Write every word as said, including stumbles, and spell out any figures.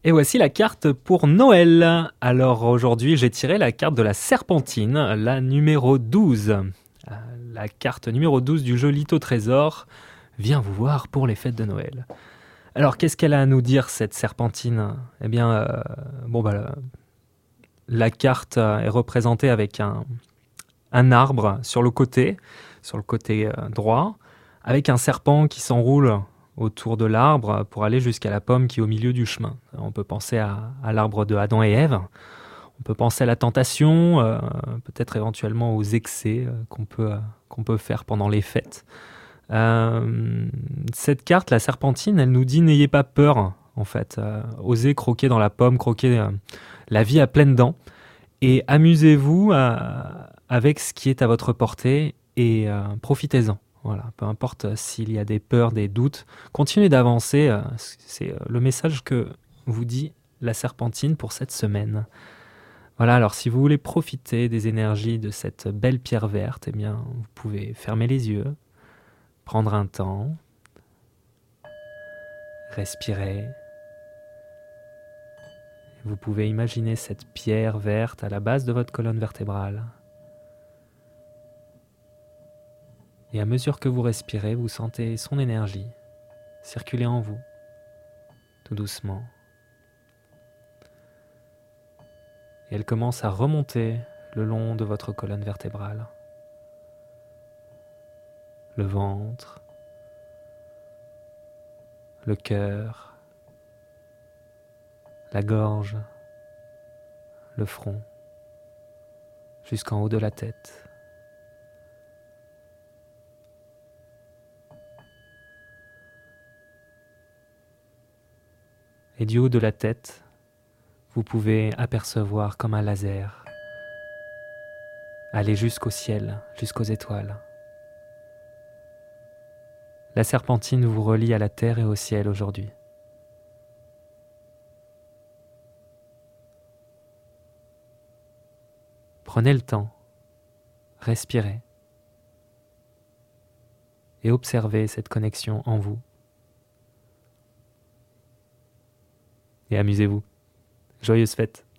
Et voici la carte pour Noël. Alors aujourd'hui, j'ai tiré la carte de la Serpentine, la numéro douze. Euh, La carte numéro douze du jeu Lito Trésor vient vous voir pour les fêtes de Noël. Alors qu'est-ce qu'elle a à nous dire, cette Serpentine? Eh bien, euh, bon bah, la, la carte euh, est représentée avec un, un arbre sur le côté, sur le côté euh, droit, avec un serpent qui s'enroule autour de l'arbre pour aller jusqu'à la pomme qui est au milieu du chemin. On peut penser à, à l'arbre de Adam et Ève. On peut penser à la tentation, euh, peut-être éventuellement aux excès euh, qu'on peut, euh, qu'on peut faire pendant les fêtes. Euh, cette carte, la Serpentine, elle nous dit n'ayez pas peur, en fait. Euh, osez croquer dans la pomme, croquer euh, la vie à pleines dents et amusez-vous euh, avec ce qui est à votre portée et euh, profitez-en. Voilà, peu importe s'il y a des peurs, des doutes, continuez d'avancer. euh, C'est euh, le message que vous dit la Serpentine pour cette semaine. Voilà, alors si vous voulez profiter des énergies de cette belle pierre verte, eh bien, vous pouvez fermer les yeux, prendre un temps, respirer. Vous pouvez imaginer cette pierre verte à la base de votre colonne vertébrale. Et à mesure que vous respirez, vous sentez son énergie circuler en vous, tout doucement. Et elle commence à remonter le long de votre colonne vertébrale. Le ventre, le cœur, la gorge, le front, jusqu'en haut de la tête. Et du haut de la tête, vous pouvez apercevoir comme un laser aller jusqu'au ciel, jusqu'aux étoiles. La Serpentine vous relie à la terre et au ciel aujourd'hui. Prenez le temps, respirez et observez cette connexion en vous. Et amusez-vous. Joyeuses fêtes!